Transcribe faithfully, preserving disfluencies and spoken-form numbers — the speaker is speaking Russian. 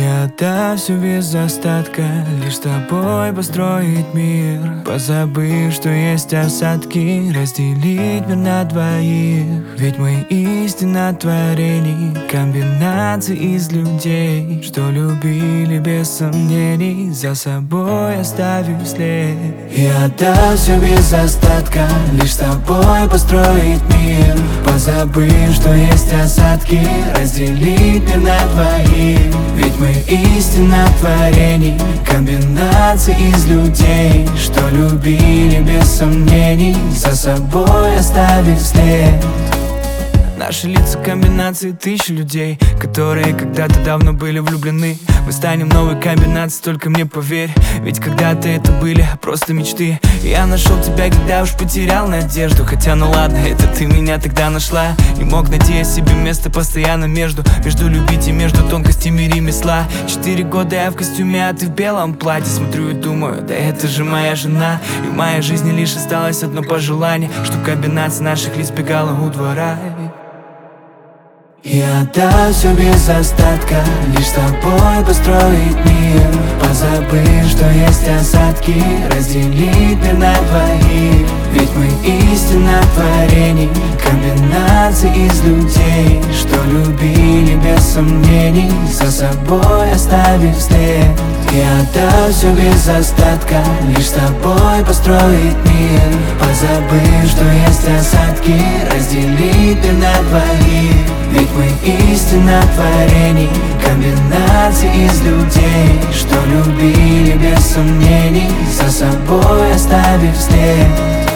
Я отдам все без остатка, лишь с тобой построить мир, позабыв, что есть осадки, разделить мир на двоих. Ведь мы истина творений, комбинации из людей, что любили без сомнений, за собой оставив след. Я отдам все без остатка, лишь с тобой построить мир, позабыв, что есть осадки, разделить мир на двоих. Ведь мы истина творений, комбинации из людей, что любили без сомнений, за собой оставив след. Наши лица комбинации тысяч людей, которые когда-то давно были влюблены. Мы станем новой комбинацией, только мне поверь, ведь когда-то это были просто мечты. Я нашел тебя, когда уж потерял надежду, хотя ну ладно, это ты меня тогда нашла. Не мог найти я себе место постоянно между Между любить и между тонкостями ремесла. Четыре года я в костюме, а ты в белом платье. Смотрю и думаю, да это же моя жена. И в моей жизни лишь осталось одно пожелание, чтоб комбинация наших лиц бегала у двора. Я отдам все без остатка, лишь с тобой построить мир, позабыв, что есть осадки, разделить мир на двоих. Ведь мы истина творений, комбинации из людей, что любили без сомнений, за собой оставив след. Я отдам все без остатка, лишь с тобой построить мир, позабыв, что есть осадки, разделить мир на двоих. Ведь мы истина творений, комбинации из людей, что любили без сомнений, за собой оставив след.